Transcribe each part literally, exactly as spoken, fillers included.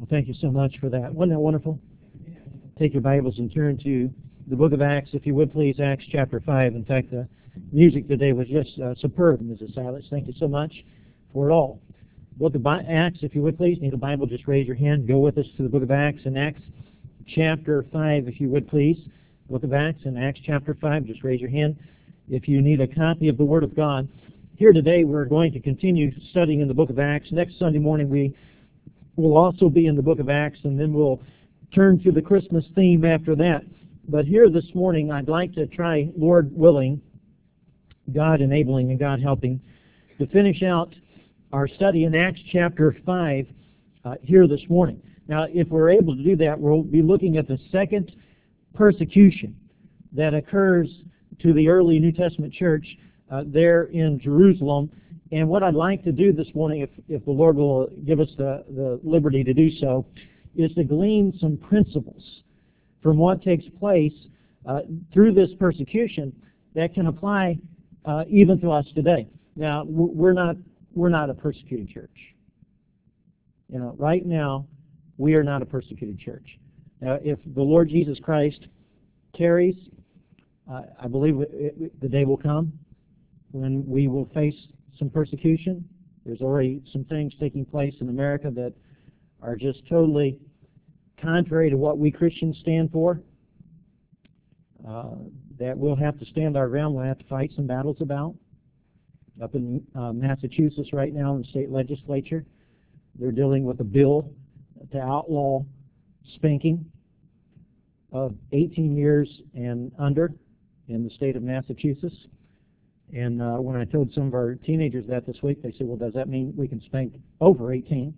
Thank you so much for that. Wasn't that wonderful? Take your Bibles and turn to the book of Acts, if you would please, Acts chapter five. In fact, the music today was just uh, superb, Missus Silas. Thank you so much for it all. Book of Acts, if you would please. Need a Bible, just raise your hand. Go with us to the book of Acts. In Acts chapter five, if you would please. Book of Acts in Acts chapter five, just raise your hand. If you need a copy of the Word of God. Here today we're going to continue studying in the book of Acts. Next Sunday morning we will also be in the book of Acts, and then we'll turn to the Christmas theme after that. But here this morning I'd like to try, Lord willing, God enabling and God helping, to finish out our study in Acts chapter five uh, here this morning. Now, if we're able to do that, we'll be looking at the second persecution that occurs to the early New Testament church uh, there in Jerusalem. And what I'd like to do this morning, if, if the Lord will give us the, the liberty to do so, is to glean some principles from what takes place uh, through this persecution that can apply uh, even to us today. Now, we're not we're not a persecuted church. You know, right now we are not a persecuted church. Now, if the Lord Jesus Christ tarries, uh, I believe it, it, the day will come when we will face some persecution. There's already some things taking place in America that are just totally contrary to what we Christians stand for, uh, that we'll have to stand our ground, we'll have to fight some battles about. Up in uh, Massachusetts right now in the state legislature, they're dealing with a bill to outlaw spanking of eighteen years and under in the state of Massachusetts. And uh, when I told some of our teenagers that this week, they said, well, does that mean we can spank over eighteen?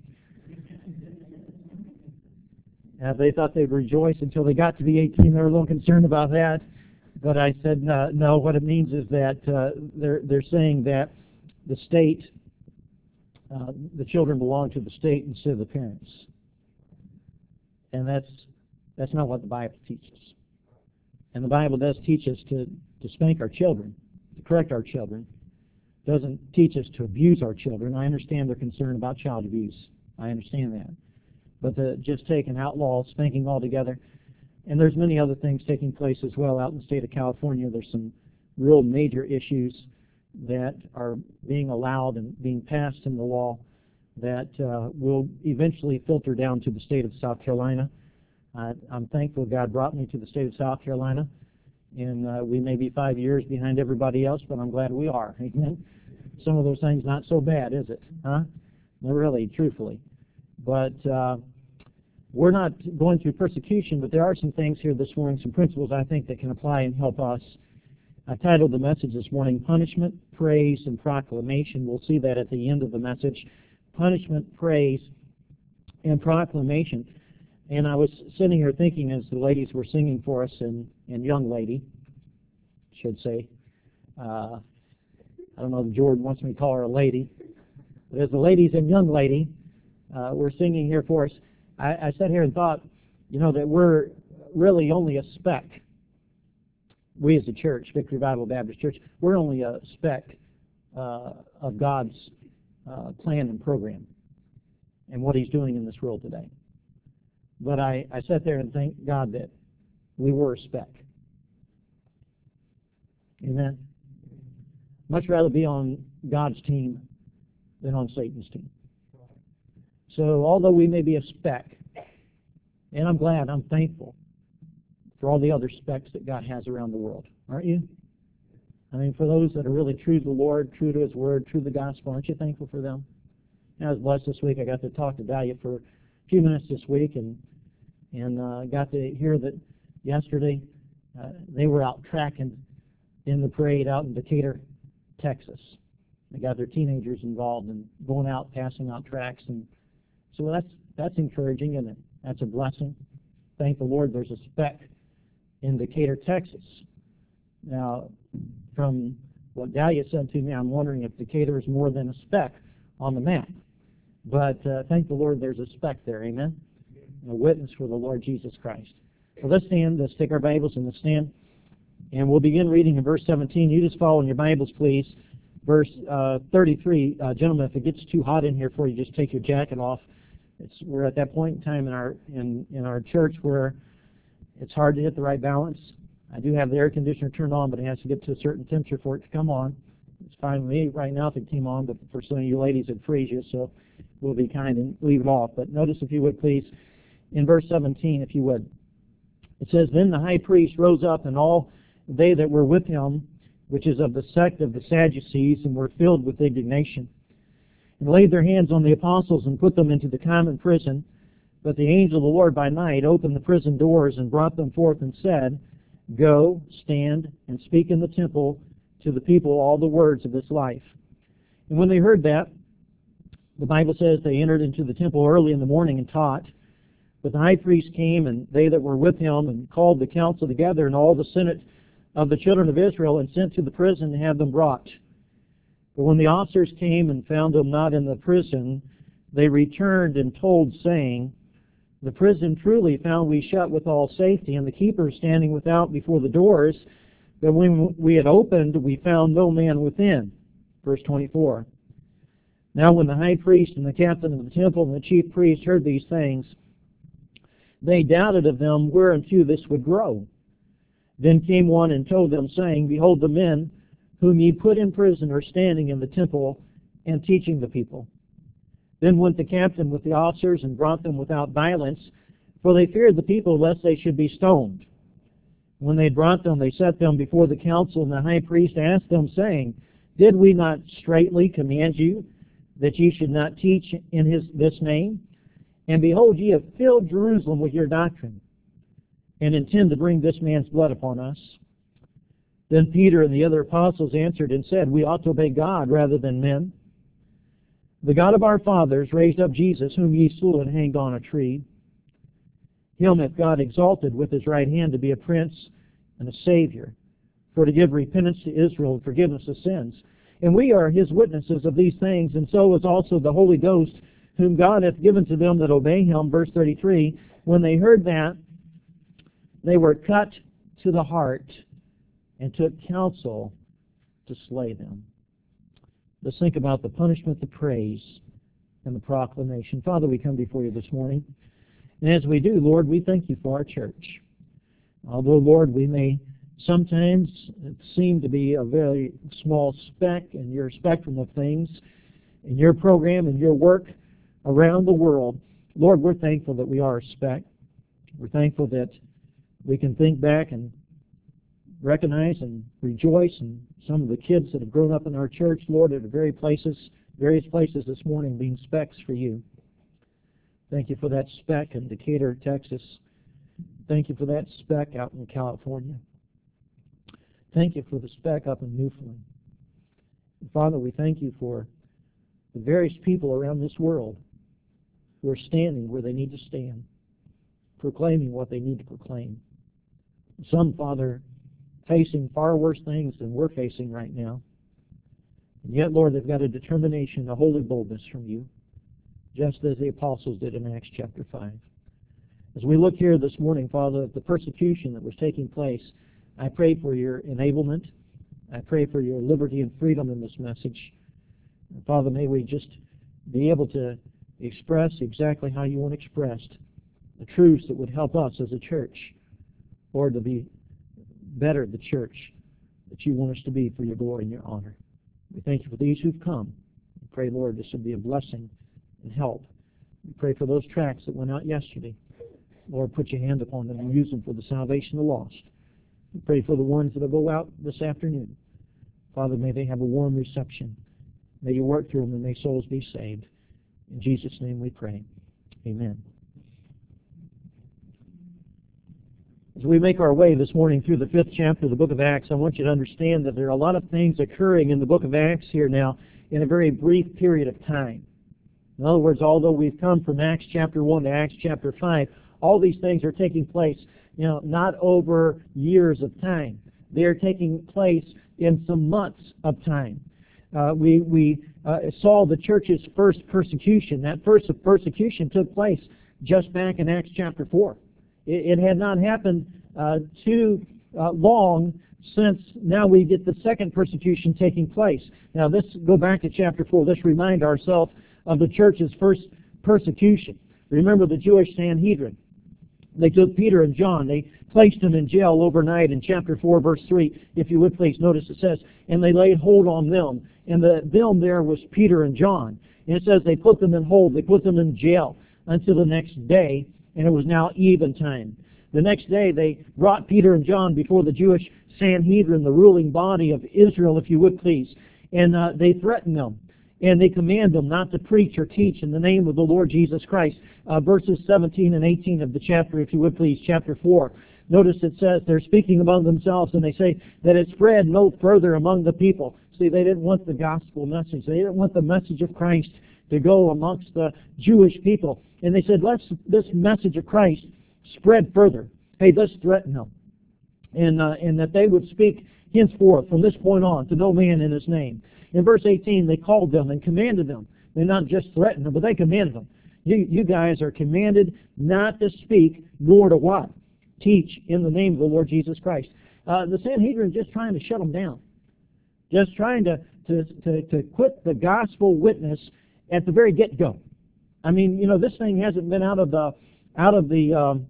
Uh, they thought they'd rejoice until they got to be eighteen. They were a little concerned about that. But I said, uh, no, what it means is that uh, they're, they're saying that the state, uh, the children belong to the state instead of the parents. And that's, that's not what the Bible teaches. And the Bible does teach us to, to spank our children, to correct our children. It doesn't teach us to abuse our children. I understand their concern about child abuse. I understand that. But to just take and outlaw spanking altogether. And there's many other things taking place as well out in the state of California. There's some real major issues that are being allowed and being passed in the law that uh, will eventually filter down to the state of South Carolina. Uh, I'm thankful God brought me to the state of South Carolina. And uh, we may be five years behind everybody else, but I'm glad we are. Amen. Some of those things not so bad, is it? Huh? No, really, truthfully. But uh, we're not going through persecution, but there are some things here this morning, some principles I think that can apply and help us. I titled the message this morning, Punishment, Praise, and Proclamation. We'll see that at the end of the message. Punishment, Praise, and Proclamation. And I was sitting here thinking as the ladies were singing for us, and, and young lady, should say, uh, I don't know if Jordan wants me to call her a lady, but as the ladies and young lady uh, were singing here for us, I, I sat here and thought, you know, that we're really only a speck. We as a church, Victory Bible Baptist Church, we're only a speck uh, of God's uh, plan and program and what He's doing in this world today. But I, I sat there and thanked God that we were a speck. Amen. Much rather be on God's team than on Satan's team. So although we may be a speck, and I'm glad, I'm thankful for all the other specks that God has around the world. Aren't you? I mean, for those that are really true to the Lord, true to His Word, true to the gospel, aren't you thankful for them? And I was blessed this week. I got to talk to Dahlia for a few minutes this week, and and uh, got to hear that yesterday uh, they were out tracking in the parade out in Decatur, Texas. They got their teenagers involved and going out, passing out tracts. And so that's that's encouraging, isn't it? That's a blessing. Thank the Lord there's a speck in Decatur, Texas. Now, from what Dahlia said to me, I'm wondering if Decatur is more than a speck on the map. But uh, thank the Lord there's a speck there, amen? A witness for the Lord Jesus Christ. So let's stand, let's take our Bibles and let's stand. And we'll begin reading in verse seventeen. You just follow in your Bibles, please. Verse uh, thirty-three. Uh, gentlemen, if it gets too hot in here for you, just take your jacket off It's, we're at that point in time in our in, in our church where it's hard to hit the right balance. I do have the air conditioner turned on, but it has to get to a certain temperature for it to come on. It's fine with me right now if it came on, but for some of you ladies it frees you, so we'll be kind and leave it off. But notice, if you would please, in verse seventeen, if you would. It says, Then the high priest rose up, and all they that were with him, which is of the sect of the Sadducees, and were filled with indignation, and laid their hands on the apostles, and put them into the common prison. But the angel of the Lord by night opened the prison doors, and brought them forth, and said, Go, stand, and speak in the temple to the people all the words of this life. And when they heard that, the Bible says they entered into the temple early in the morning and taught. But the high priest came, and they that were with him, and called the council together, and all the senate of the children of Israel, and sent to the prison to have them brought. But when the officers came and found them not in the prison, they returned and told, saying, The prison truly found we shut with all safety, and the keepers standing without before the doors. But when we had opened, we found no man within. Verse twenty-four. Now when the high priest and the captain of the temple and the chief priest heard these things, they doubted of them whereunto this would grow. Then came one and told them, saying, Behold, the men whom ye put in prison are standing in the temple and teaching the people. Then went the captain with the officers and brought them without violence, for they feared the people lest they should be stoned. When they had brought them, they set them before the council, and the high priest asked them, saying, Did we not straitly command you that ye should not teach in his this name? And behold, ye have filled Jerusalem with your doctrine, and intend to bring this man's blood upon us. Then Peter and the other apostles answered and said, We ought to obey God rather than men. The God of our fathers raised up Jesus, whom ye slew and hanged on a tree. Him hath God exalted with his right hand to be a prince and a Savior, for to give repentance to Israel and forgiveness of sins. And we are his witnesses of these things, and so is also the Holy Ghost, whom God hath given to them that obey him. Verse thirty-three, when they heard that, they were cut to the heart, and took counsel to slay them. Let's think about the punishment, the praise, and the proclamation. Father, we come before you this morning. And as we do, Lord, we thank you for our church. Although, Lord, we may sometimes seem to be a very small speck in your spectrum of things, in your program and your work around the world, Lord, we're thankful that we are a speck. We're thankful that we can think back and recognize and rejoice in some of the kids that have grown up in our church, Lord, at very places, various places this morning being specks for you. Thank you for that speck in Decatur, Texas. Thank you for that speck out in California. Thank you for the speck up in Newfoundland. And Father, we thank you for the various people around this world who are standing where they need to stand, proclaiming what they need to proclaim. Some, Father, facing far worse things than we're facing right now. And yet, Lord, they've got a determination, a holy boldness from you, just as the apostles did in Acts chapter five. As we look here this morning, Father, at the persecution that was taking place, I pray for your enablement. I pray for your liberty and freedom in this message. And Father, may we just be able to express exactly how you want expressed, the truths that would help us as a church, Lord, to be better the church that you want us to be for your glory and your honor. We thank you for these who've come. We pray, Lord, this will be a blessing and help. We pray for those tracts that went out yesterday. Lord, put your hand upon them and use them for the salvation of the lost. We pray for the ones that will go out this afternoon. Father, may they have a warm reception. May you work through them and may souls be saved. In Jesus' name we pray. Amen. As we make our way this morning through the fifth chapter of the book of Acts, I want you to understand that there are a lot of things occurring in the book of Acts here now in a very brief period of time. In other words, although we've come from Acts chapter one to Acts chapter five, all these things are taking place, you know, not over years of time. They are taking place in some months of time. Uh, we we uh, saw the church's first persecution. That first persecution took place just back in Acts chapter four. It, it had not happened uh, too uh, long since now we get the second persecution taking place. Now, let's go back to chapter four. Let's remind ourselves of the church's first persecution. Remember the Jewish Sanhedrin. They took Peter and John. They placed them in jail overnight in chapter four, verse three. If you would please notice it says, and they laid hold on them. And the them there was Peter and John. And it says they put them in hold. They put them in jail until the next day. And it was now eventide. The next day they brought Peter and John before the Jewish Sanhedrin, the ruling body of Israel, if you would please. And uh, they threatened them. And they command them not to preach or teach in the name of the Lord Jesus Christ. Uh, verses seventeen and eighteen of the chapter, if you would please, chapter four. Notice it says they're speaking among themselves, and they say that it spread no further among the people. See, they didn't want the gospel message. They didn't want the message of Christ to go amongst the Jewish people. And they said, let's this message of Christ spread further. Hey, let's threaten them. And, uh, and that they would speak henceforth, from this point on, to no man in his name. In verse eighteen, they called them and commanded them. They not just threatened them, but they commanded them. You, you guys are commanded not to speak, nor to what? Teach in the name of the Lord Jesus Christ. Uh, the Sanhedrin is just trying to shut them down. Just trying to, to, to, to quit the gospel witness at the very get-go. I mean, you know, this thing hasn't been out of the, out of the um,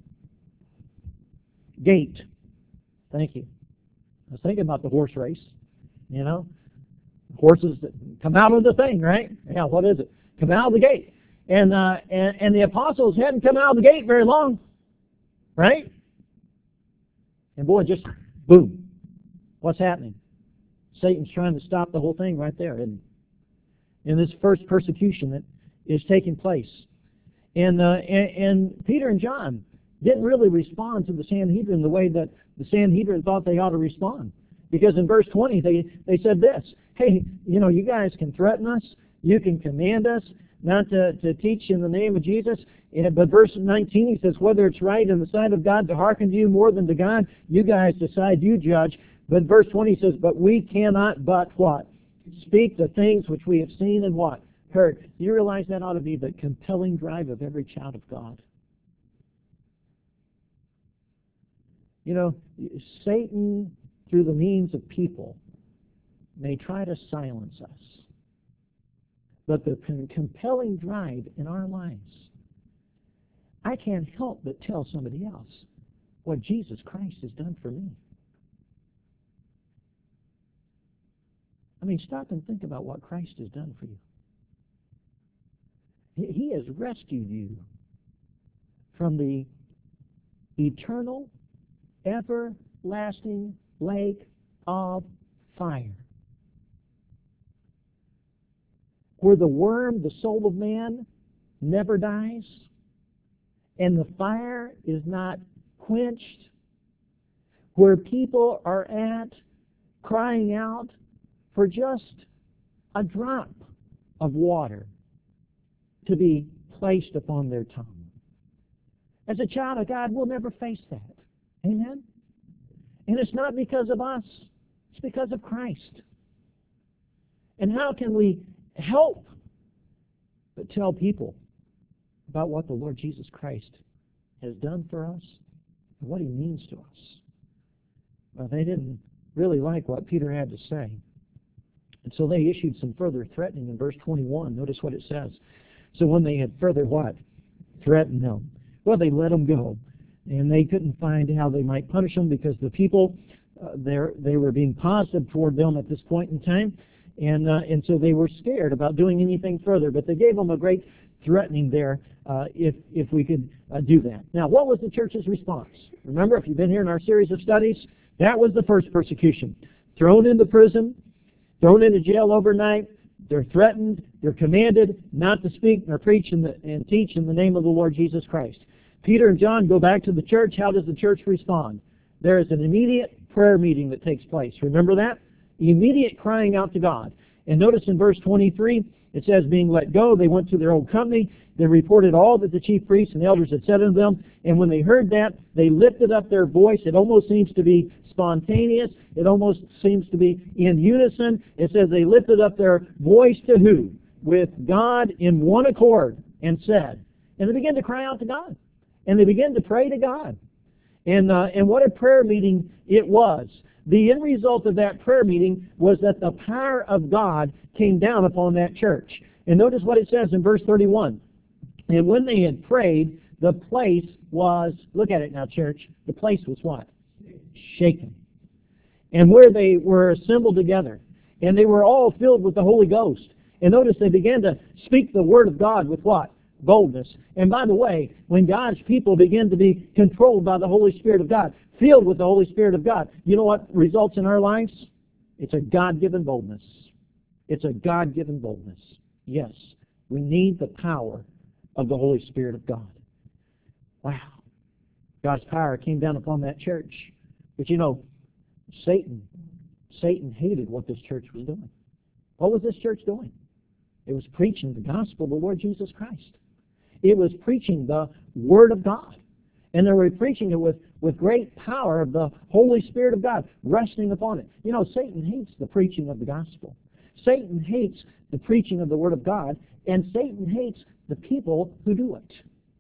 gate. Thank you. I was thinking about the horse race, you know. Horses that come out of the thing, right? Yeah, what is it? Come out of the gate. And, uh, and, and the apostles hadn't come out of the gate very long, right? And boy, just boom. What's happening? Satan's trying to stop the whole thing right there in, in this first persecution that is taking place. And, uh, and, and Peter and John didn't really respond to the Sanhedrin the way that the Sanhedrin thought they ought to respond. Because in verse twenty, they, they said this, hey, you know, you guys can threaten us, you can command us not to, to teach in the name of Jesus, and, but verse nineteen, he says, whether it's right in the sight of God to hearken to you more than to God, you guys decide, you judge. But verse twenty says, but we cannot but what? Speak the things which we have seen and what? Heard. Do you realize that ought to be the compelling drive of every child of God? You know, Satan, through the means of people, may try to silence us. But the compelling drive in our lives, I can't help but tell somebody else what Jesus Christ has done for me. I mean, stop and think about what Christ has done for you. He has rescued you from the eternal, everlasting lake of fire, where the worm, the soul of man, never dies, and the fire is not quenched, where people are at crying out for just a drop of water to be placed upon their tongue. As a child of God, we'll never face that. Amen? And it's not because of us. It's because of Christ. And how can we help but tell people about what the Lord Jesus Christ has done for us and what He means to us? Well, they didn't really like what Peter had to say. And so they issued some further threatening in verse twenty-one. Notice what it says. So when they had further what? Threatened them. Well, they let them go. And they couldn't find how they might punish them because the people, uh, they were being positive toward them at this point in time. And, uh, and so they were scared about doing anything further. But they gave them a great threatening there uh, if, if we could uh, do that. Now, what was the church's response? Remember, if you've been here in our series of studies, that was the first persecution. Thrown into prison, thrown into jail overnight. They're threatened, they're commanded not to speak nor preach in the, and teach in the name of the Lord Jesus Christ. Peter and John go back to the church. How does the church respond? There is an immediate prayer meeting that takes place. Remember that? Immediate crying out to God. And notice in verse twenty-three, it says, being let go, they went to their old company. They reported all that the chief priests and elders had said unto them. And when they heard that, they lifted up their voice. It almost seems to be spontaneous. It almost seems to be in unison. It says they lifted up their voice to who? With God in one accord and said. And they began to cry out to God. And they began to pray to God. And, uh, and what a prayer meeting it was. The end result of that prayer meeting was that the power of God came down upon that church. And notice what it says in verse thirty-one. And when they had prayed, the place was, look at it now, church, the place was what? Shaken. And where they were assembled together, and they were all filled with the Holy Ghost. And notice they began to speak the Word of God with what? Boldness. And by the way, when God's people begin to be controlled by the Holy Spirit of God, filled with the Holy Spirit of God, you know what results in our lives? It's a God-given boldness. It's a God-given boldness. Yes, we need the power of the Holy Spirit of God. Wow. God's power came down upon that church. But you know, Satan, Satan hated what this church was doing. What was this church doing? It was preaching the gospel of the Lord Jesus Christ. It was preaching the Word of God. And they were preaching it with, with great power of the Holy Spirit of God resting upon it. You know, Satan hates the preaching of the gospel. Satan hates the preaching of the Word of God, and Satan hates the people who do it.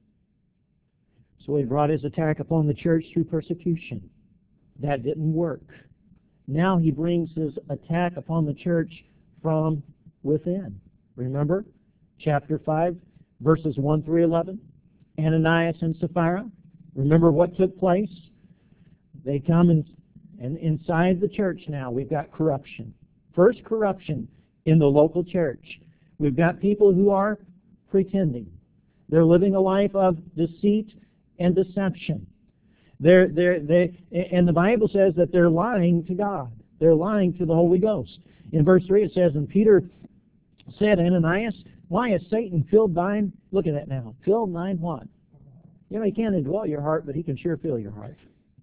So he brought his attack upon the church through persecution. That didn't work. Now he brings his attack upon the church from within. Remember, chapter five, verses one through eleven, Ananias and Sapphira. Remember what took place? They come in, and inside the church now we've got corruption. First, corruption in the local church. We've got people who are pretending. They're living a life of deceit and deception. They're, they're, they, and the Bible says that they're lying to God. They're lying to the Holy Ghost. In verse three it says, and Peter said, Ananias, why has Satan filled thine, look at that now, filled thine what? You know, he can't indwell your heart, but he can sure fill your heart.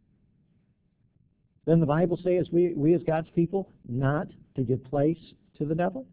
Then the Bible says we, we as God's people not to give place to the devil.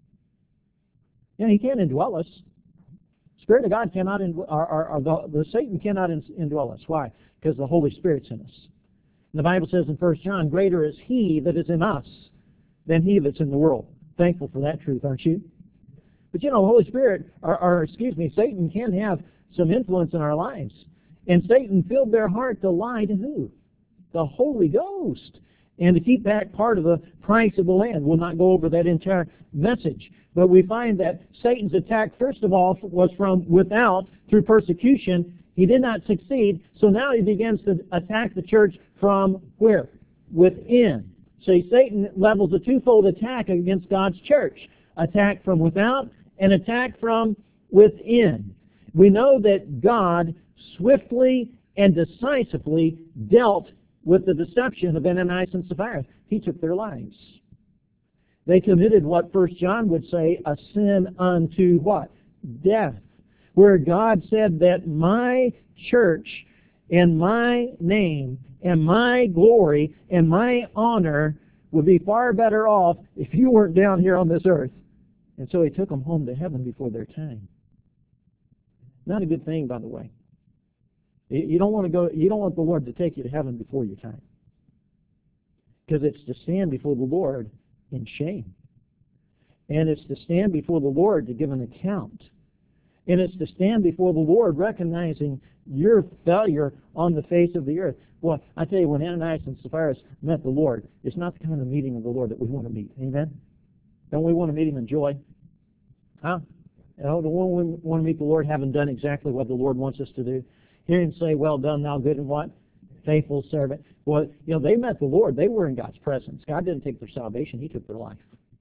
You know, he can't indwell us. Spirit of God cannot, indwell, or, or, or the, the Satan cannot indwell us. Why? Because the Holy Spirit's in us. And the Bible says in First John, greater is he that is in us than he that's in the world. Thankful for that truth, aren't you? But you know, Holy Spirit, or, or excuse me, Satan can have some influence in our lives. And Satan filled their heart to lie to who? The Holy Ghost. And to keep back part of the price of the land. We'll not go over that entire message. But we find that Satan's attack, first of all, was from without through persecution. He did not succeed. So now he begins to attack the church from where? Within. So Satan levels a twofold attack against God's church. Attack from without and attack from within. We know that God swiftly and decisively dealt with the deception of Ananias and Sapphira. He took their lives. They committed what First John would say, a sin unto what? Death. Where God said that my church and my name and my glory and my honor would be far better off if you weren't down here on this earth. And so he took them home to heaven before their time. Not a good thing, by the way. You don't want to go. You don't want the Lord to take you to heaven before your time, because it's to stand before the Lord in shame, and it's to stand before the Lord to give an account, and it's to stand before the Lord recognizing your failure on the face of the earth. Well, I tell you, when Ananias and Sapphira met the Lord, it's not the kind of meeting of the Lord that we want to meet. Amen? Don't we want to meet Him in joy? Huh? Oh, don't we want to meet the Lord having done exactly what the Lord wants us to do? Hear Him say, well done, thou good and what? Faithful servant. Well, you know, they met the Lord. They were in God's presence. God didn't take their salvation. He took their life.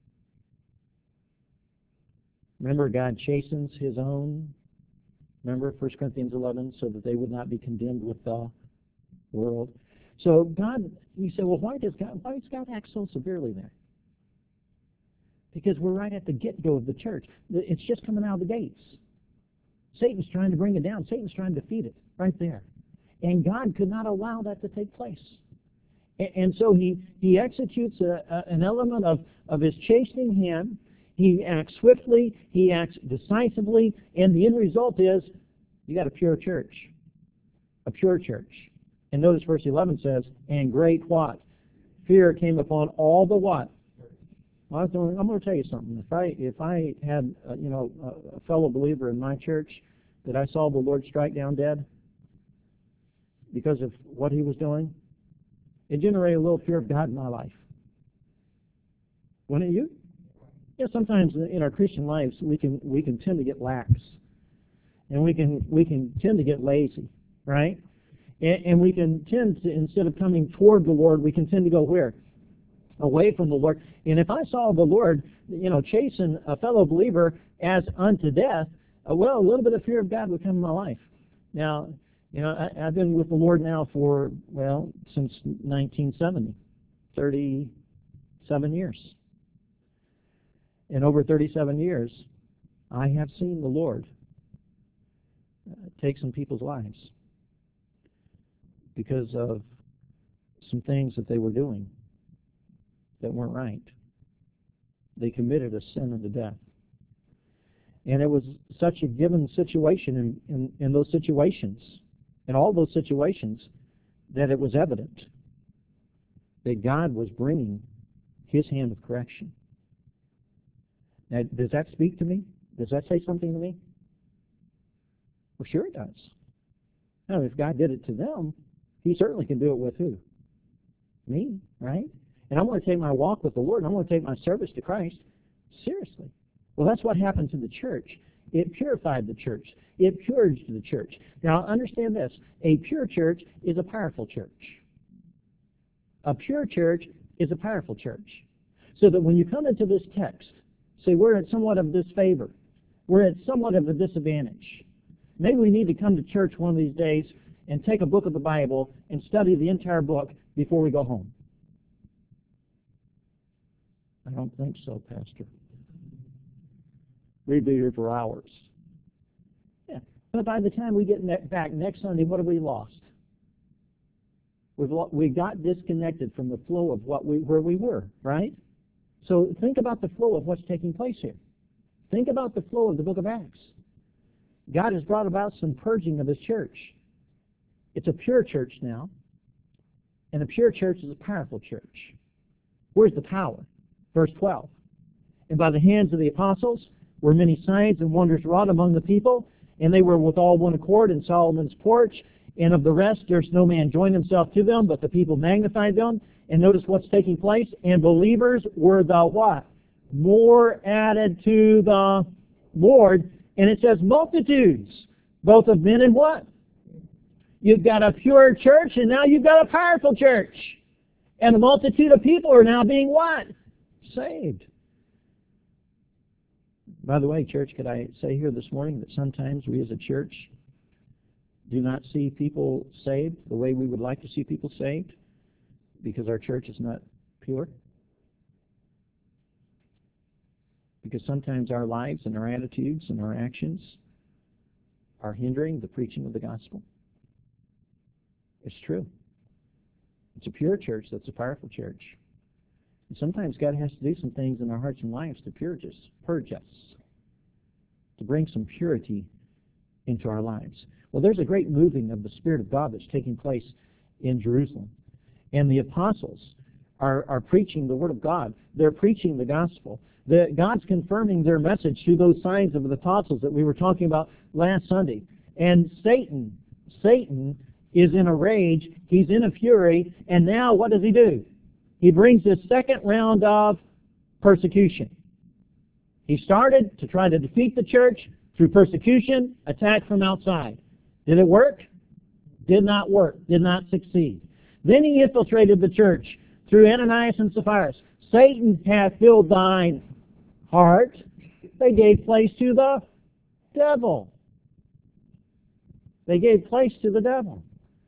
Remember, God chastens His own. Remember, First Corinthians eleven, so that they would not be condemned with the world. So God, you say, well, why does God, why does God act so severely there? Because we're right at the get-go of the church. It's just coming out of the gates. Satan's trying to bring it down. Satan's trying to defeat it right there. And God could not allow that to take place. And, and so he, he executes a, a, an element of, of His chastening hand. He acts swiftly. He acts decisively. And the end result is you got a pure church. A pure church. And notice verse eleven says, and great what? Fear came upon all the what? Well, I was doing, I'm going to tell you something. If I if I had uh, you know a, a fellow believer in my church that I saw the Lord strike down dead because of what he was doing, it generated a little fear of God in my life. Wouldn't it you? Yeah. Sometimes in our Christian lives we can we can tend to get lax, and we can we can tend to get lazy, right? And, and we can tend to, instead of coming toward the Lord, we can tend to go where? Away from the Lord. And if I saw the Lord, you know, chasing a fellow believer as unto death, uh, well, a little bit of fear of God would come in my life. Now, you know, I, I've been with the Lord now for, well, since nineteen seventy, thirty-seven years. In over thirty-seven years, I have seen the Lord uh, take some people's lives because of some things that they were doing that weren't right. They committed a sin unto death. And it was such a given situation in, in, in those situations, in all those situations, that it was evident that God was bringing His hand of correction. Now, does that speak to me? Does that say something to me? Well, sure it does. Now, if God did it to them, He certainly can do it with who? Me, right? And I'm going to take my walk with the Lord, and I'm going to take my service to Christ seriously. Well, that's what happened to the church. It purified the church. It purged the church. Now, understand this. A pure church is a powerful church. A pure church is a powerful church. So that when you come into this text, say we're at somewhat of disfavor. We're at somewhat of a disadvantage. Maybe we need to come to church one of these days and take a book of the Bible and study the entire book before we go home. I don't think so, Pastor. We'd be here for hours. Yeah. But by the time we get ne back next Sunday, what have we lost? We've lo we got disconnected from the flow of what we where we were, right? So think about the flow of what's taking place here. Think about the flow of the book of Acts. God has brought about some purging of His church. It's a pure church now, and a pure church is a powerful church. Where's the power? Verse twelve. And by the hands of the apostles were many signs and wonders wrought among the people, and they were with all one accord in Solomon's porch, and of the rest durst no man join himself to them, but the people magnified them. And notice what's taking place. And believers were the what? More added to the Lord. And it says multitudes, both of men and what? You've got a pure church, and now you've got a powerful church. And the multitude of people are now being what? Saved. By the way, church, could I say here this morning that sometimes we as a church do not see people saved the way we would like to see people saved because our church is not pure? Because sometimes our lives and our attitudes and our actions are hindering the preaching of the gospel. It's true. It's a pure church that's a powerful church. And sometimes God has to do some things in our hearts and lives to purge us, purge us, to bring some purity into our lives. Well, there's a great moving of the Spirit of God that's taking place in Jerusalem. And the apostles are, are preaching the Word of God. They're preaching the gospel. The, God's confirming their message through those signs of the apostles that we were talking about last Sunday. And Satan, Satan is in a rage. He's in a fury. And now what does he do? He brings this second round of persecution. He started to try to defeat the church through persecution, attack from outside. Did it work? Did not work. Did not succeed. Then he infiltrated the church through Ananias and Sapphira. Satan hath filled thine heart. They gave place to the devil. They gave place to the devil.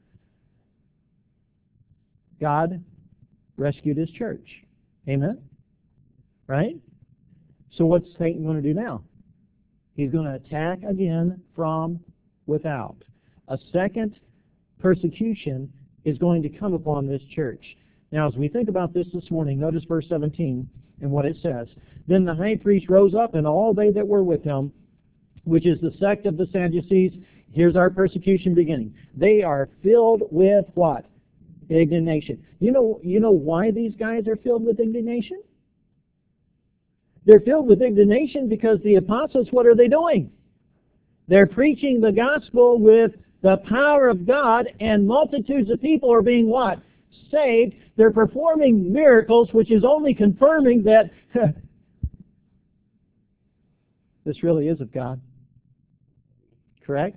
God rescued His church. Amen? Right? So what's Satan going to do now? He's going to attack again from without. A second persecution is going to come upon this church. Now, as we think about this this morning, notice verse seventeen and what it says. Then the high priest rose up, and all they that were with him, which is the sect of the Sadducees, here's our persecution beginning. They are filled with what? Indignation. You know, you know why these guys are filled with indignation? They're filled with indignation because the apostles, what are they doing? They're preaching the gospel with the power of God, and multitudes of people are being what? Saved. They're performing miracles, which is only confirming that this really is of God. Correct?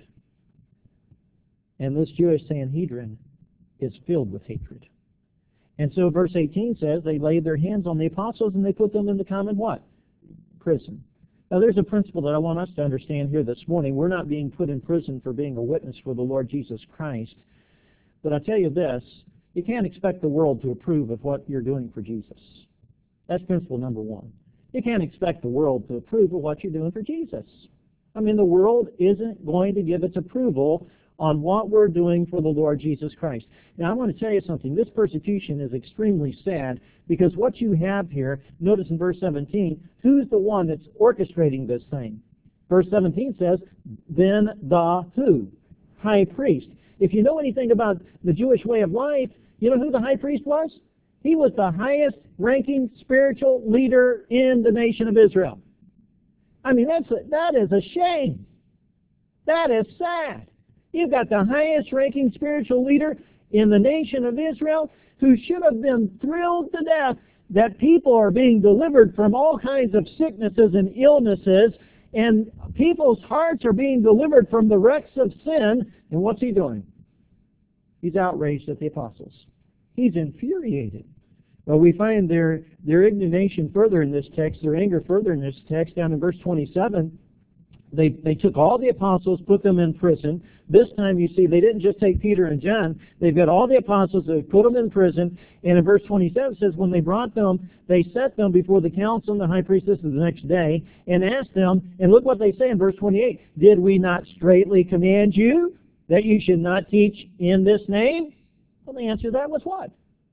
And this Jewish Sanhedrin is filled with hatred. And so verse eighteen says they laid their hands on the apostles and they put them in the common what? Prison. Now there's a principle that I want us to understand here this morning. We're not being put in prison for being a witness for the Lord Jesus Christ. But I'll tell you this, you can't expect the world to approve of what you're doing for Jesus. That's principle number one. You can't expect the world to approve of what you're doing for Jesus. I mean, the world isn't going to give its approval on what we're doing for the Lord Jesus Christ. Now, I want to tell you something. This persecution is extremely sad because what you have here, notice in verse seventeen, who's the one that's orchestrating this thing? Verse seventeen says, then the who? High priest. If you know anything about the Jewish way of life, you know who the high priest was? He was the highest ranking spiritual leader in the nation of Israel. I mean, that's a, that is a shame. That is sad. You've got the highest ranking spiritual leader in the nation of Israel who should have been thrilled to death that people are being delivered from all kinds of sicknesses and illnesses, and people's hearts are being delivered from the wrecks of sin. And what's he doing? He's outraged at the apostles. He's infuriated. Well, we find their, their indignation further in this text, their anger further in this text, down in verse twenty-seven. They, they took all the apostles, put them in prison. This time, you see, they didn't just take Peter and John. They've got all the apostles, they put them in prison. And in verse twenty-seven it says, when they brought them, they set them before the council and the high priestess the next day and asked them, and look what they say in verse twenty-eight, did we not straitly command you that you should not teach in this name? Well, the answer to that was what?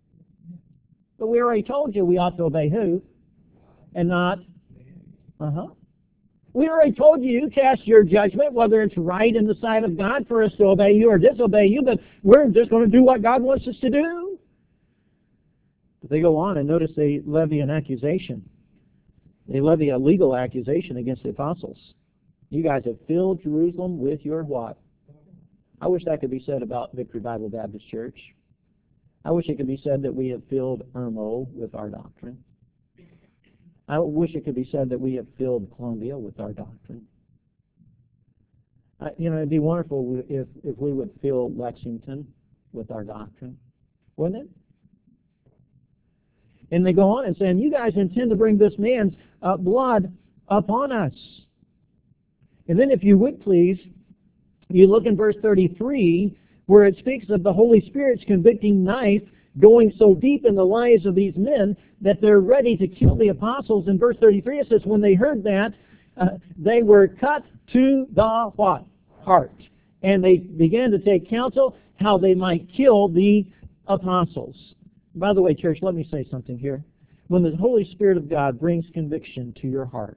But we already told you we ought to obey who? And not, uh-huh. We already told you, you cast your judgment, whether it's right in the sight of God for us to obey you or disobey you, but we're just going to do what God wants us to do. But they go on and notice they levy an accusation. They levy a legal accusation against the apostles. You guys have filled Jerusalem with your what? I wish that could be said about Victory Bible Baptist Church. I wish it could be said that we have filled Irmo with our doctrine. I wish it could be said that we have filled Columbia with our doctrine. I, you know, it'd be wonderful if, if we would fill Lexington with our doctrine, wouldn't it? And they go on and say, you guys intend to bring this man's uh, blood upon us. And then if you would please, you look in verse thirty-three, where it speaks of the Holy Spirit's convicting knife going so deep in the lives of these men that they're ready to kill the apostles. In verse thirty-three it says, when they heard that, uh, they were cut to the what? Heart. And they began to take counsel how they might kill the apostles. By the way, church, let me say something here. When the Holy Spirit of God brings conviction to your heart,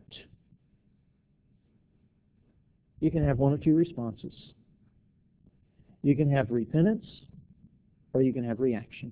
you can have one of two responses. You can have repentance, or you can have reaction.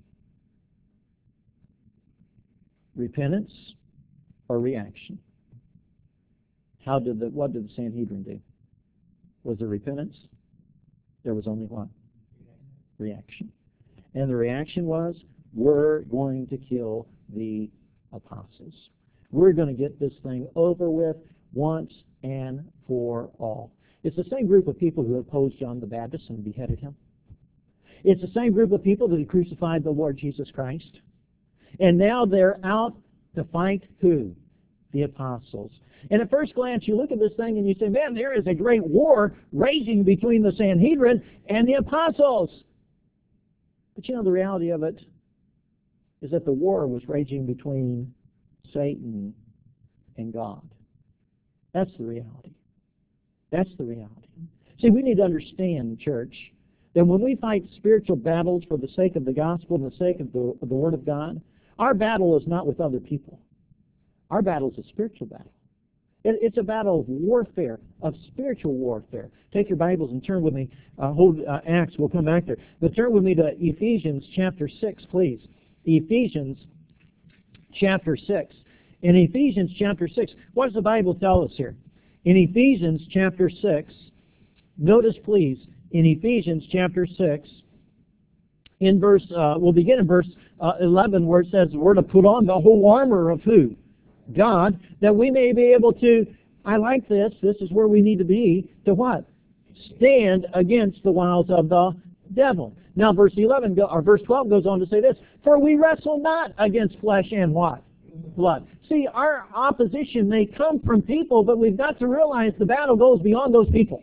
Repentance or reaction. How did the what did the Sanhedrin do? Was there repentance? There was only one. Reaction. And the reaction was, we're going to kill the apostles. We're going to get this thing over with once and for all. It's the same group of people who opposed John the Baptist and beheaded him. It's the same group of people that crucified the Lord Jesus Christ. And now they're out to fight who? The apostles. And at first glance, you look at this thing and you say, man, there is a great war raging between the Sanhedrin and the apostles. But you know, the reality of it is that the war was raging between Satan and God. That's the reality. That's the reality. See, we need to understand, church, that when we fight spiritual battles for the sake of the gospel and the sake of the, of the Word of God, our battle is not with other people. Our battle is a spiritual battle. It, it's a battle of warfare, of spiritual warfare. Take your Bibles and turn with me. Uh, hold uh, Acts, we'll come back there. But turn with me to Ephesians chapter six, please. Ephesians chapter six. In Ephesians chapter six, what does the Bible tell us here? In Ephesians chapter six, notice please, in Ephesians chapter six, in verse, uh, we'll begin in verse uh, eleven, where it says we're to put on the whole armor of who? God, that we may be able to, I like this, this is where we need to be, to what? stand against the wiles of the devil. Now verse eleven, or verse twelve goes on to say this, for we wrestle not against flesh and what? Blood. See, our opposition may come from people, but we've got to realize the battle goes beyond those people.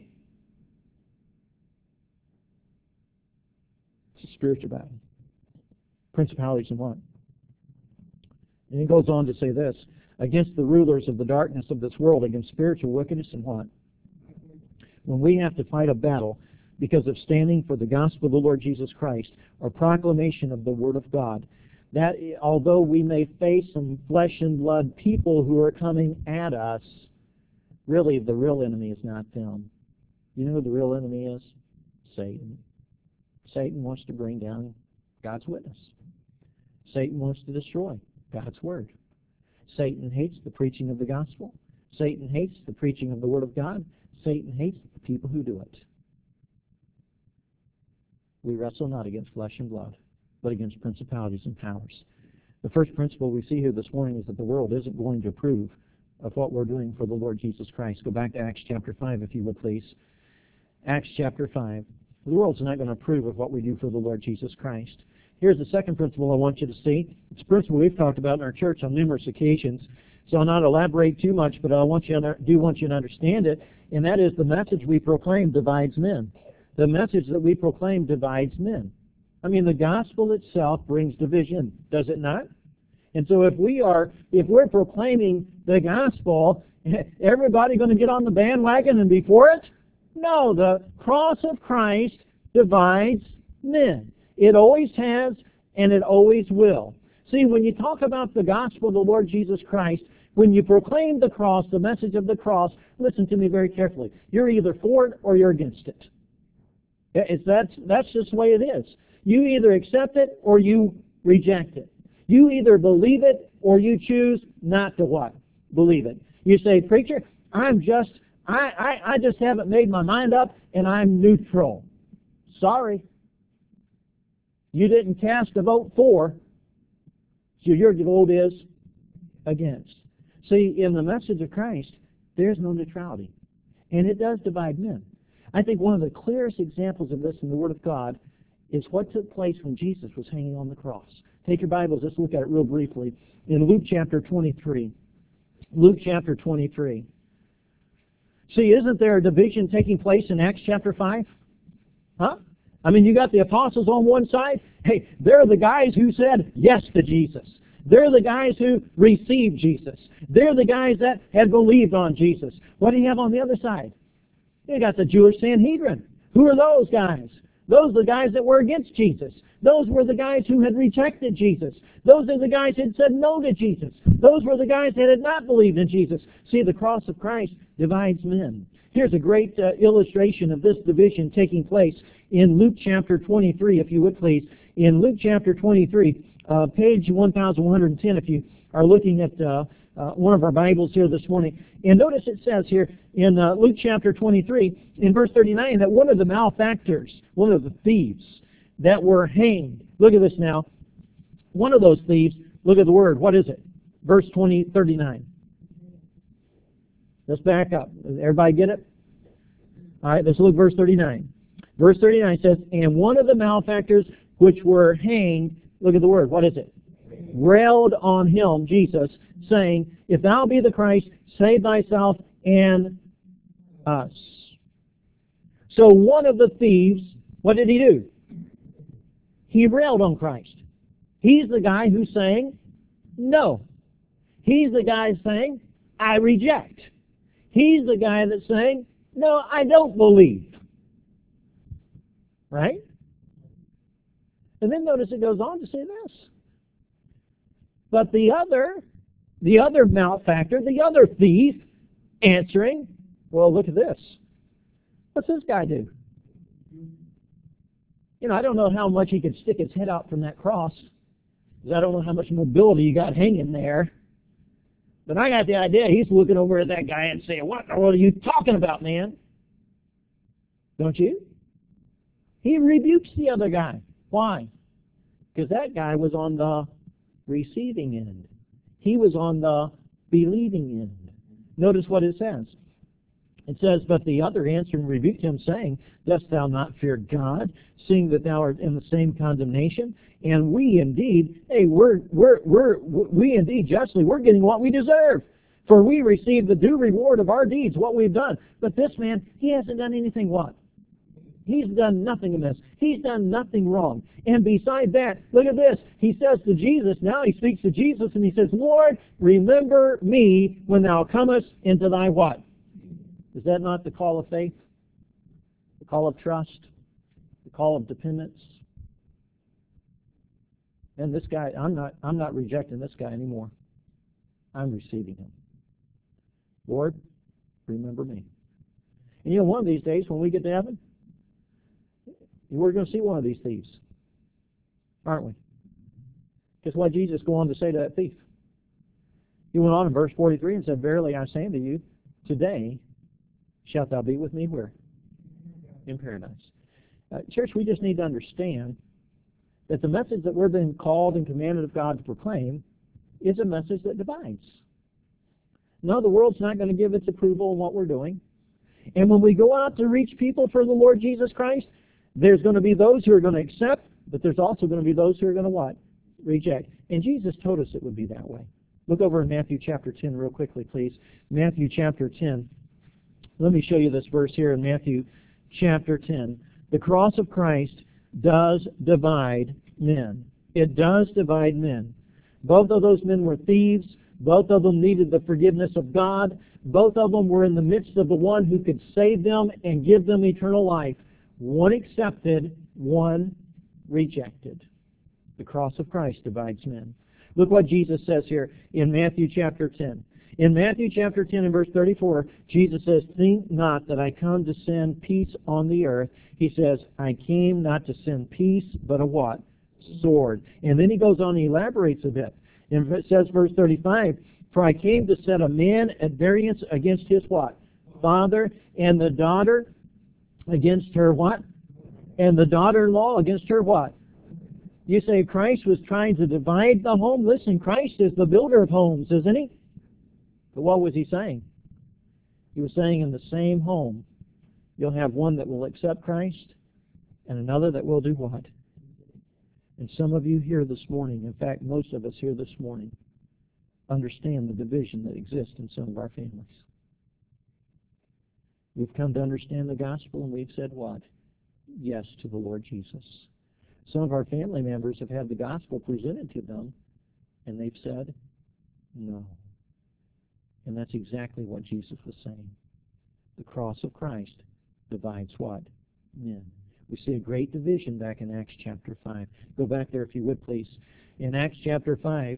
It's a spiritual battle. Principalities and what? And he goes on to say this, against the rulers of the darkness of this world, against spiritual wickedness and what? When we have to fight a battle because of standing for the gospel of the Lord Jesus Christ, or proclamation of the Word of God, that although we may face some flesh and blood people who are coming at us, really the real enemy is not them. You know who the real enemy is? Satan. Satan wants to bring down God's witness. Satan wants to destroy God's Word. Satan hates the preaching of the gospel. Satan hates the preaching of the Word of God. Satan hates the people who do it. We wrestle not against flesh and blood, but against principalities and powers. The first principle we see here this morning is that the world isn't going to approve of what we're doing for the Lord Jesus Christ. Go back to Acts chapter five, if you would, please. Acts chapter five. The world's not going to approve of what we do for the Lord Jesus Christ. Here's the second principle I want you to see. It's a principle we've talked about in our church on numerous occasions, so I'll not elaborate too much, but I want you to, do want you to understand it, and that is the message we proclaim divides men. The message that we proclaim divides men. I mean, the gospel itself brings division, does it not? And so if we are, if we're proclaiming the gospel, everybody going to get on the bandwagon and be for it? No, the cross of Christ divides men. It always has, and it always will. See, when you talk about the gospel of the Lord Jesus Christ, when you proclaim the cross, the message of the cross, listen to me very carefully. You're either for it or you're against it. It's, that's, that's just the way it is. You either accept it or you reject it. You either believe it or you choose not to what? Believe it. You say, preacher, I'm just, I, I, I just haven't made my mind up and I'm neutral. Sorry. You didn't cast a vote for, so your vote is against. See, in the message of Christ, there's no neutrality. And it does divide men. I think one of the clearest examples of this in the Word of God is what took place when Jesus was hanging on the cross. Take your Bibles, let's look at it real briefly. In Luke chapter twenty-three. Luke chapter twenty-three. See, isn't there a division taking place in Acts chapter five? Huh? I mean, you got the apostles on one side. Hey, they're the guys who said yes to Jesus. They're the guys who received Jesus. They're the guys that had believed on Jesus. What do you have on the other side? You got the Jewish Sanhedrin. Who are those guys? Those are the guys that were against Jesus. Those were the guys who had rejected Jesus. Those are the guys who had said no to Jesus. Those were the guys that had not believed in Jesus. See, the cross of Christ divides men. Here's a great uh, illustration of this division taking place in Luke chapter twenty-three, if you would please. In Luke chapter twenty-three, uh, page one thousand one hundred ten, if you are looking at uh, uh, one of our Bibles here this morning. And notice it says here in uh, Luke chapter twenty-three, in verse thirty-nine, that one of the malefactors, one of the thieves that were hanged, look at this now, one of those thieves, look at the word, what is it? Verse twenty, thirty-nine. Let's back up. Everybody get it? All right, let's look at verse thirty-nine. Verse thirty-nine says, and one of the malefactors which were hanged, look at the word, what is it? Railed on him, Jesus, saying, if thou be the Christ, save thyself and us. So one of the thieves, what did he do? He railed on Christ. He's the guy who's saying, no. He's the guy saying, I reject. He's the guy that's saying, no, I don't believe. Right? And then notice it goes on to say this. But the other, the other malefactor, the other thief, answering, well, look at this. What's this guy do? You know, I don't know how much he could stick his head out from that cross, because I don't know how much mobility you got hanging there. But I got the idea he's looking over at that guy and saying, what in the world are you talking about, man? Don't you? He rebukes the other guy. Why? Because that guy was on the receiving end. He was on the believing end. Notice what it says. It says, but the other answered and rebuked him, saying, dost thou not fear God, seeing that thou art in the same condemnation? And we indeed, hey, we're, we're, we're, we indeed justly, we're getting what we deserve. For we receive the due reward of our deeds, what we've done. But this man, he hasn't done anything what? He's done nothing amiss. He's done nothing wrong. And beside that, look at this. He says to Jesus, now he speaks to Jesus, and he says, Lord, remember me when thou comest into thy what? Is that not the call of faith? The call of trust? The call of dependence? And this guy, I'm not, I'm not rejecting this guy anymore. I'm receiving him. Lord, remember me. And you know, one of these days when we get to heaven, we're going to see one of these thieves, aren't we? Because what Jesus go on to say to that thief? He went on in verse forty-three and said, verily I say unto you, today shalt thou be with me where? In paradise. Uh, church, we just need to understand that the message that we're being called and commanded of God to proclaim is a message that divides. No, the world's not going to give its approval on what we're doing. And when we go out to reach people for the Lord Jesus Christ, there's going to be those who are going to accept, but there's also going to be those who are going to what? Reject. And Jesus told us it would be that way. Look over in Matthew chapter ten real quickly, please. Matthew chapter ten. Let me show you this verse here in Matthew chapter ten. The cross of Christ does divide men. It does divide men. Both of those men were thieves. Both of them needed the forgiveness of God. Both of them were in the midst of the one who could save them and give them eternal life. One accepted, one rejected. The cross of Christ divides men. Look what Jesus says here in Matthew chapter ten. In Matthew chapter ten and verse thirty-four, Jesus says, think not that I come to send peace on the earth. He says, I came not to send peace, but a what? Sword. And then he goes on and elaborates a bit. And it says, verse thirty-five, for I came to set a man at variance against his what? Father, and the daughter against her what? And the daughter-in-law against her what? You say Christ was trying to divide the home? Listen, Christ is the builder of homes, isn't he? But what was he saying? He was saying in the same home, you'll have one that will accept Christ and another that will do what? And some of you here this morning, in fact, most of us here this morning, understand the division that exists in some of our families. We've come to understand the gospel, and we've said what? Yes to the Lord Jesus. Some of our family members have had the gospel presented to them, and they've said no. And that's exactly what Jesus was saying. The cross of Christ divides what? Men. We see a great division back in Acts chapter five. Go back there if you would, please. In Acts chapter five,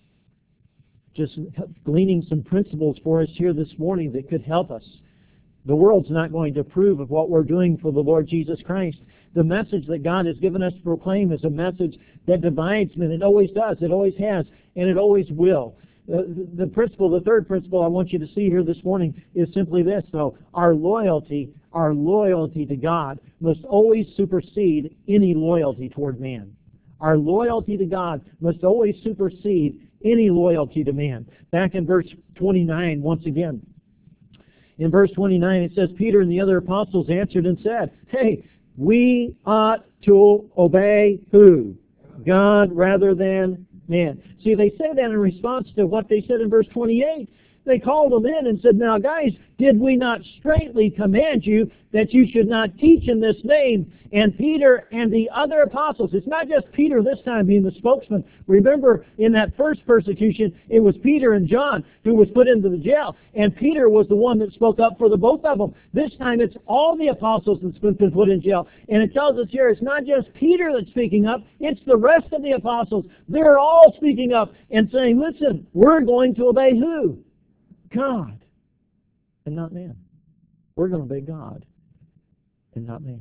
just gleaning some principles for us here this morning that could help us. The world's not going to approve of what we're doing for the Lord Jesus Christ. The message that God has given us to proclaim is a message that divides men. It always does. It always has. And it always will. The, the principle, the third principle I want you to see here this morning is simply this, though. Our loyalty, our loyalty to God must always supersede any loyalty toward man. Our loyalty to God must always supersede any loyalty to man. Back in verse twenty-nine, once again. In verse twenty-nine, it says, Peter and the other apostles answered and said, hey, we ought to obey who? God rather than man. See, they said that in response to what they said in verse twenty-eight. They called them in and said, now guys, did we not straightly command you that you should not teach in this name? And Peter and the other apostles, it's not just Peter this time being the spokesman. Remember, in that first persecution, it was Peter and John who was put into the jail. And Peter was the one that spoke up for the both of them. This time it's all the apostles that's been put in jail. And it tells us here it's not just Peter that's speaking up, it's the rest of the apostles. They're all speaking up and saying, listen, we're going to obey who? God and not man. We're going to obey God and not man.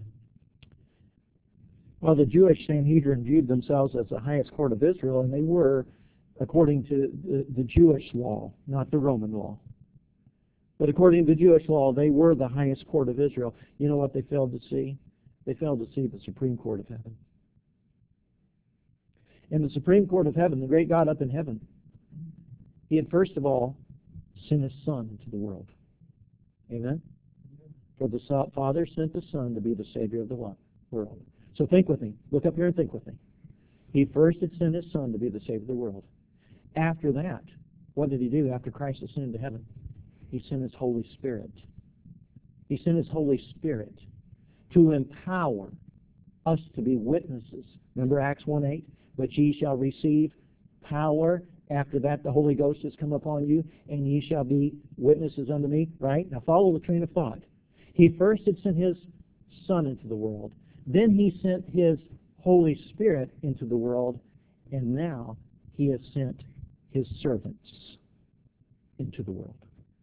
Well, the Jewish Sanhedrin viewed themselves as the highest court of Israel, and they were according to the, the Jewish law, not the Roman law. But according to the Jewish law, they were the highest court of Israel. You know what they failed to see? They failed to see the Supreme Court of heaven. And the Supreme Court of heaven, the great God up in heaven, he had first of all sent his Son into the world. Amen? For the so- Father sent the Son to be the Savior of the what? World. So think with me. Look up here and think with me. He first had sent His Son to be the Savior of the world. After that, what did He do after Christ ascended to heaven? He sent His Holy Spirit. He sent His Holy Spirit to empower us to be witnesses. Remember Acts one eight? But ye shall receive power. After that, the Holy Ghost has come upon you, and ye shall be witnesses unto me. Right? Now follow the train of thought. He first had sent His Son into the world. Then He sent His Holy Spirit into the world. And now He has sent His servants into the world.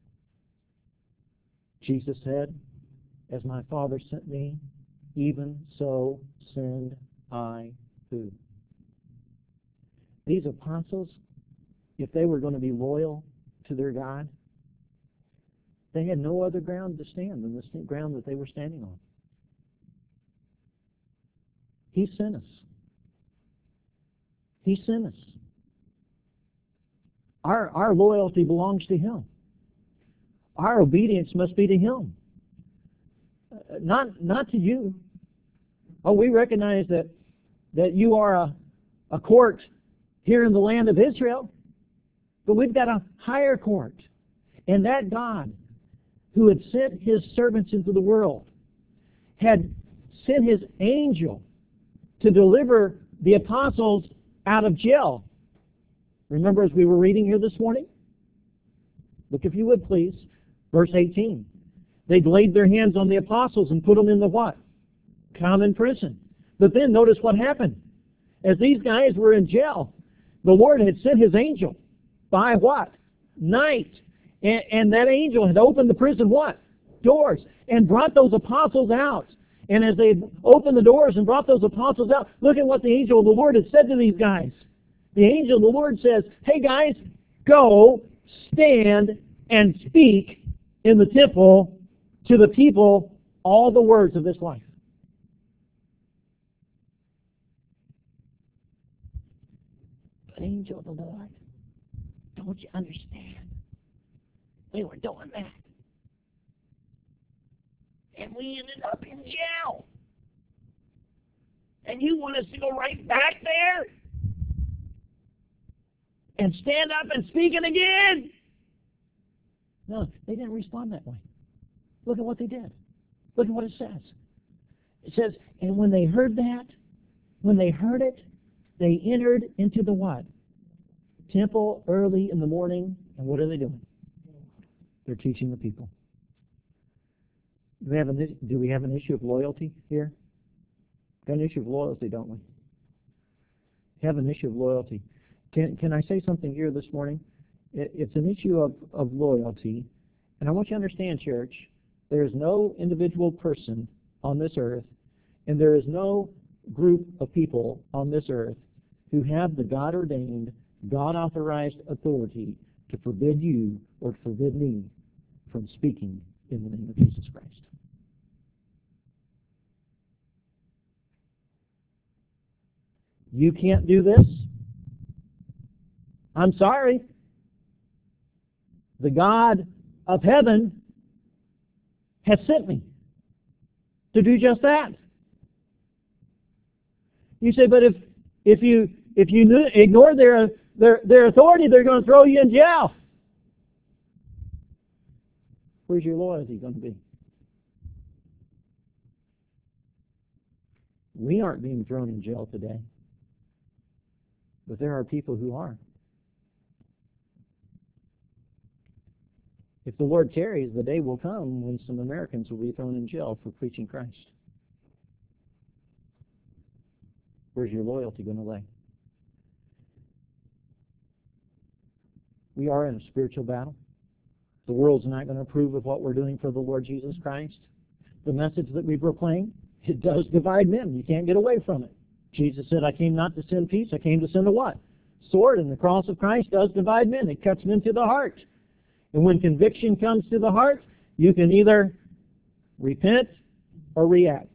Jesus said, as my Father sent me, even so send I who? These apostles, if they were going to be loyal to their God, they had no other ground to stand than the ground that they were standing on. He sent us. He sent us. Our, our loyalty belongs to Him. Our obedience must be to Him. Uh, not, not to you. Oh, we recognize that, that you are a, a court here in the land of Israel, but we've got a higher court. And that God who had sent His servants into the world had sent His angel to deliver the apostles out of jail. Remember as we were reading here this morning? Look if you would please. Verse eighteen. They'd laid their hands on the apostles and put them in the what? Common prison. But then notice what happened. As these guys were in jail, the Lord had sent His angel by what? Night. And, and that angel had opened the prison what? Doors. And brought those apostles out. And as they opened the doors and brought those apostles out, look at what the angel of the Lord had said to these guys. The angel of the Lord says, hey guys, go, stand, and speak in the temple to the people all the words of this life. But angel of the Lord, don't you understand? We were doing that. And we ended up in jail. And you want us to go right back there? And stand up and speak it again? No, they didn't respond that way. Look at what they did. Look at what it says. It says, and when they heard that, when they heard it, they entered into the what? Temple early in the morning. And what are they doing? They're teaching the people. Do we have an, do we have an issue of loyalty here? Got an issue of loyalty, don't we? We have an issue of loyalty. Can, can I say something here this morning? It, it's an issue of, of loyalty. And I want you to understand, church, there is no individual person on this earth, and there is no group of people on this earth who have the God-ordained, God-authorized authority to forbid you or to forbid me from speaking in the name of Jesus Christ. You can't do this? I'm sorry. The God of heaven has sent me to do just that. You say, but if if you if you ignore their their their authority, they're going to throw you in jail. Where's your loyalty going to be? We aren't being thrown in jail today, but there are people who are. If the Lord tarries, the day will come when some Americans will be thrown in jail for preaching Christ. Where's your loyalty going to lay? We are in a spiritual battle. The world's not going to approve of what we're doing for the Lord Jesus Christ. The message that we proclaim, it does divide men. You can't get away from it. Jesus said, I came not to send peace, I came to send a what? Sword. And the cross of Christ does divide men. It cuts men to the heart. And when conviction comes to the heart, you can either repent or react.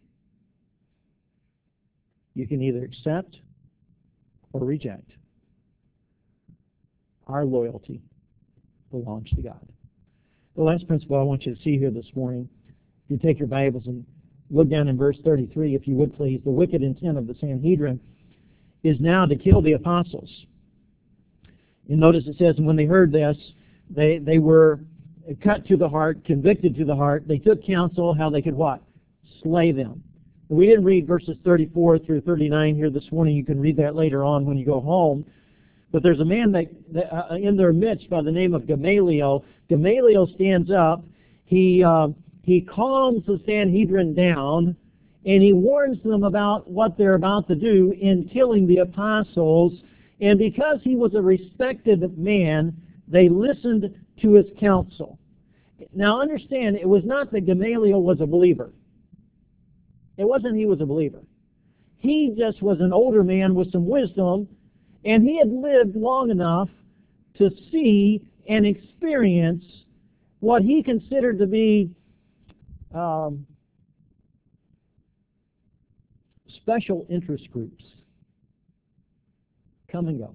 You can either accept or reject. Our loyalty belongs to God. The last principle I want you to see here this morning If you take your Bibles and look down in verse thirty-three, if you would please, the wicked intent of the Sanhedrin is now to kill the apostles. You notice it says, and when they heard this, they, they were cut to the heart, convicted to the heart. They took counsel how they could what? Slay them. We didn't read verses thirty-four through thirty-nine here this morning. You can read that later on when you go home. But there's a man that, that uh, in their midst by the name of Gamaliel. Gamaliel stands up. He uh, he calms the Sanhedrin down, and he warns them about what they're about to do in killing the apostles. And because he was a respected man, they listened to his counsel. Now understand, it was not that Gamaliel was a believer. It wasn't he was a believer. He just was an older man with some wisdom, and he had lived long enough to see and experience what he considered to be um, special interest groups come and go.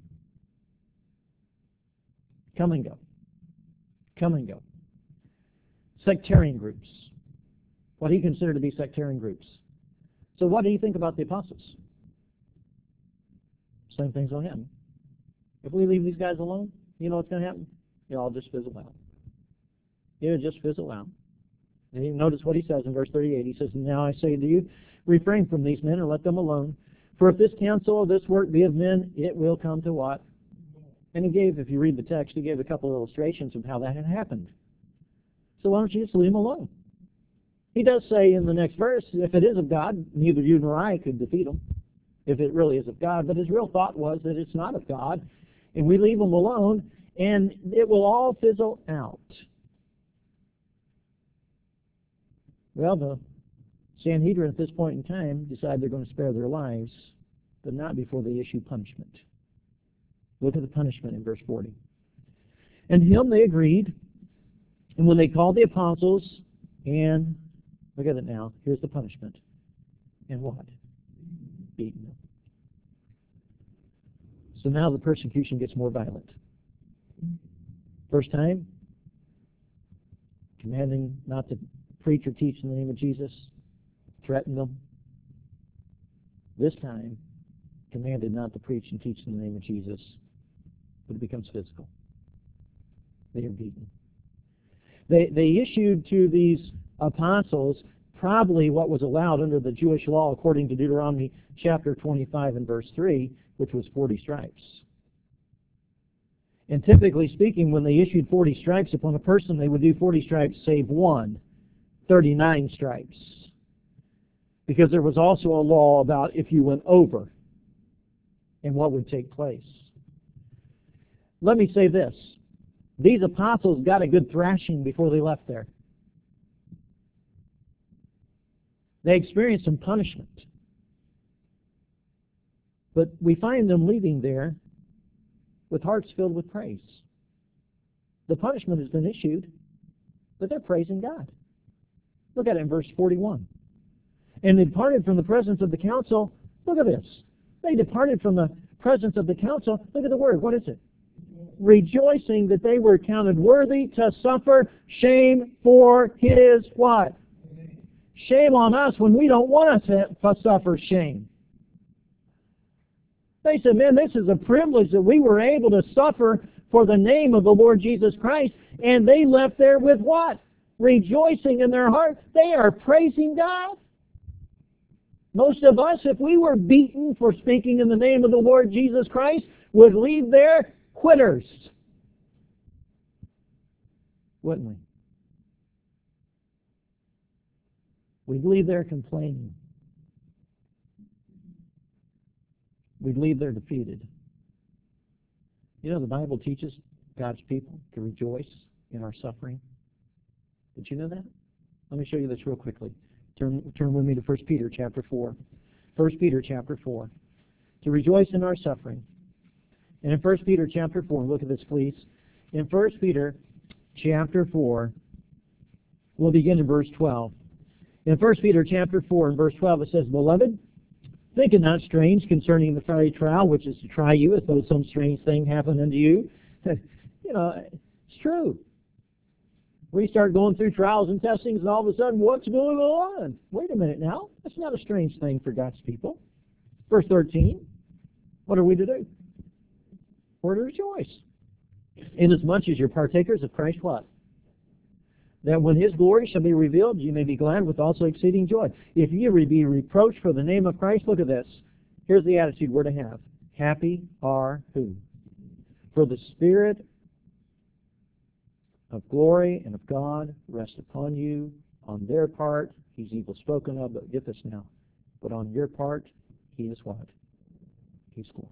Come and go. Come and go. Sectarian groups. What he considered to be sectarian groups. So what do you think about the apostles? Same things will happen. If we leave these guys alone, you know what's going to happen? It'll all just fizzle out. It'll just fizzle out. And you notice what he says in verse thirty-eight. He says, now I say to you, refrain from these men and let them alone. For if this counsel, this work be of men, it will come to what? And he gave, if you read the text, he gave a couple of illustrations of how that had happened. So why don't you just leave them alone? He does say in the next verse, if it is of God, neither you nor I could defeat them, if it really is of God. But his real thought was that it's not of God, and we leave them alone, and it will all fizzle out. Well, the Sanhedrin at this point in time decide they're going to spare their lives, but not before they issue punishment. Look at the punishment in verse forty. And to him they agreed, and when they called the apostles, and look at it now, here's the punishment. And what? Beaten them. So now the persecution gets more violent. First time, commanding not to preach or teach in the name of Jesus, threatened them. This time, commanded not to preach and teach in the name of Jesus, but it becomes physical. They are beaten. They, they issued to these apostles probably what was allowed under the Jewish law according to Deuteronomy chapter twenty-five and verse three, which was forty stripes. And typically speaking, when they issued forty stripes upon a person, they would do forty stripes save one, thirty-nine stripes. Because there was also a law about if you went over and what would take place. Let me say this. These apostles got a good thrashing before they left there. They experienced some punishment. But we find them leaving there with hearts filled with praise. The punishment has been issued, but they're praising God. Look at it in verse forty-one. And they departed from the presence of the council. Look at this. They departed from the presence of the council. Look at the word. What is it? Rejoicing that they were counted worthy to suffer shame for his what? Shame on us when we don't want to suffer shame. They said, man, this is a privilege that we were able to suffer for the name of the Lord Jesus Christ. And they left there with what? Rejoicing in their heart. They are praising God. Most of us, if we were beaten for speaking in the name of the Lord Jesus Christ, would leave there quitters. Wouldn't we? We'd leave there complaining. We'd leave there defeated. You know, the Bible teaches God's people to rejoice in our suffering. Did you know that? Let me show you this real quickly. Turn, turn with me to First Peter chapter four. First Peter chapter four. To rejoice in our suffering. And in First Peter chapter four, look at this please. In First Peter chapter four, we'll begin in verse twelve. In First Peter chapter four and verse twelve it says, Beloved, think it not strange concerning the fiery trial which is to try you as though some strange thing happened unto you. You know, it's true. We start going through trials and testings, and all of a sudden, what's going on? Wait a minute now. That's not a strange thing for God's people. Verse thirteen, what are we to do? We're to rejoice. Inasmuch as you're partakers of Christ's what? That when His glory shall be revealed, you may be glad with also exceeding joy. If ye be reproached for the name of Christ, look at this. Here's the attitude we're to have. Happy are who? For the Spirit of glory and of God rest upon you. On their part, He's evil spoken of, but get this now. But on your part, He is what? He's glorified.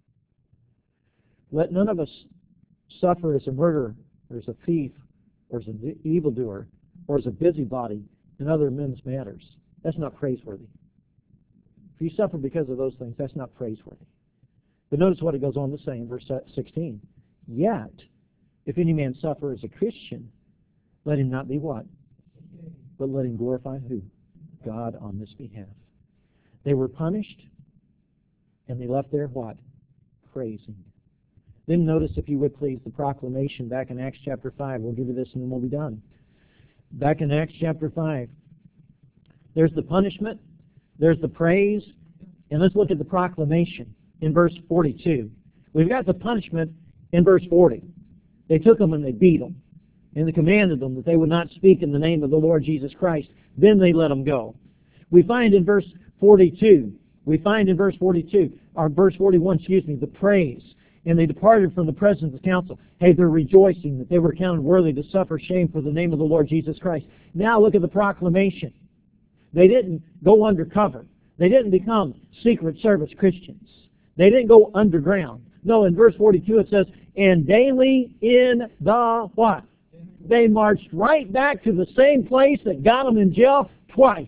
Let none of us suffer as a murderer, or as a thief, or as an evildoer, or as a busybody in other men's matters. That's not praiseworthy. If you suffer because of those things, that's not praiseworthy. But notice what it goes on to say in verse sixteen. Yet, if any man suffer as a Christian, let him not be what? But let him glorify who? God on this behalf. They were punished, and they left there what? Praising. Then notice, if you would please, the proclamation back in Acts chapter five. We'll give you this and then we'll be done. Back in Acts chapter five, there's the punishment, there's the praise, and let's look at the proclamation in verse forty-two. We've got the punishment in verse forty. They took them and they beat them, and they commanded them that they would not speak in the name of the Lord Jesus Christ. Then they let them go. We find in verse forty-two, we find in verse forty-two, or verse forty-one, excuse me, the praise. And they departed from the presence of the council. Hey, they're rejoicing that they were counted worthy to suffer shame for the name of the Lord Jesus Christ. Now look at the proclamation. They didn't go undercover. They didn't become secret service Christians. They didn't go underground. No, in verse forty-two it says, and daily in the what? They marched right back to the same place that got them in jail twice.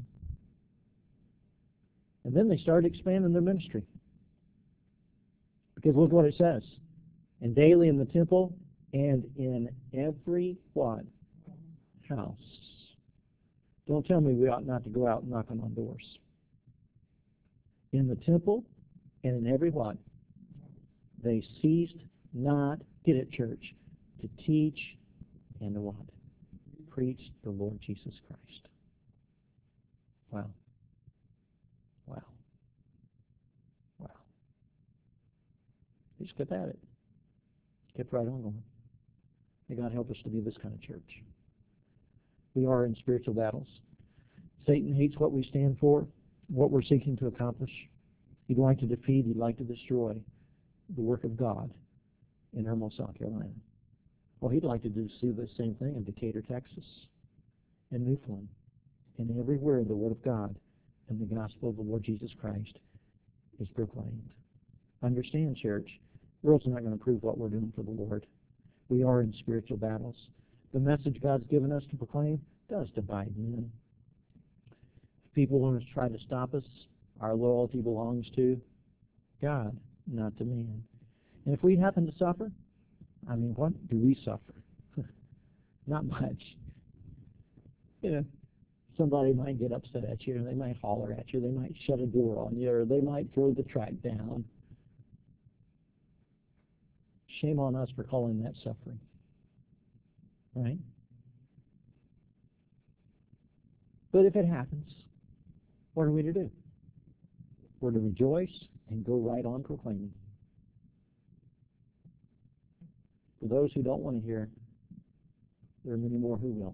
And then they started expanding their ministry. Because look what it says. And daily in the temple and in every what? House. Don't tell me we ought not to go out knocking on doors. In the temple and in every what? They ceased not, get it, church, to teach and to what? Preach the Lord Jesus Christ. Wow. Wow. Wow. They just kept at it. Kept right on going. May God help us to be this kind of church. We are in spiritual battles. Satan hates what we stand for, what we're seeking to accomplish. He'd like to defeat, he'd like to destroy the work of God in Irmo, South Carolina. Well, he'd like to do the same thing in Decatur, Texas, and Newfoundland, and everywhere the Word of God and the gospel of the Lord Jesus Christ is proclaimed. Understand, church, the world's not going to prove what we're doing for the Lord. We are in spiritual battles. The message God's given us to proclaim does divide men. If people want to try to stop us, our loyalty belongs to God, not to man. And if we happen to suffer, I mean, what do we suffer? Not much. You know, somebody might get upset at you, and they might holler at you, they might shut a door on you, or they might throw the track down. Shame on us for calling that suffering. Right? But if it happens, what are we to do? We're to rejoice and go right on proclaiming. For those who don't want to hear, there are many more who will.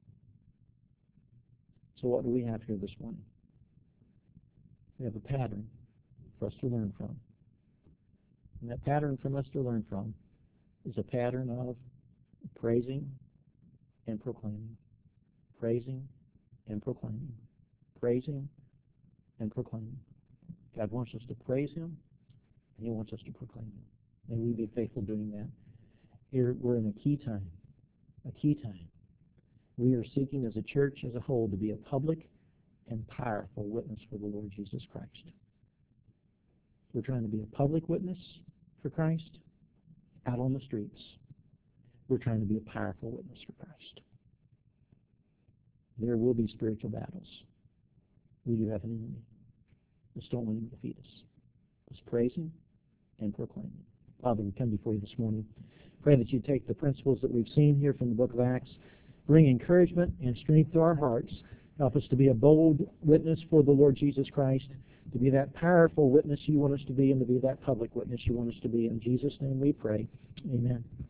So what do we have here this morning? We have a pattern for us to learn from. And that pattern for us to learn from is a pattern of praising and proclaiming. Praising and proclaiming. Praising and proclaiming. God wants us to praise Him, and He wants us to proclaim Him. May we be faithful doing that. Here we're in a key time. A key time. We are seeking as a church as a whole to be a public and powerful witness for the Lord Jesus Christ. We're trying to be a public witness for Christ out on the streets. We're trying to be a powerful witness for Christ. There will be spiritual battles. We do have an enemy. Just don't let him defeat us. Let's praise Him and proclaim Him. Father, we come before You this morning. Pray that You take the principles that we've seen here from the book of Acts, bring encouragement and strength to our hearts. Help us to be a bold witness for the Lord Jesus Christ, to be that powerful witness you want us to be, and to be that public witness you want us to be. In Jesus' name we pray. Amen.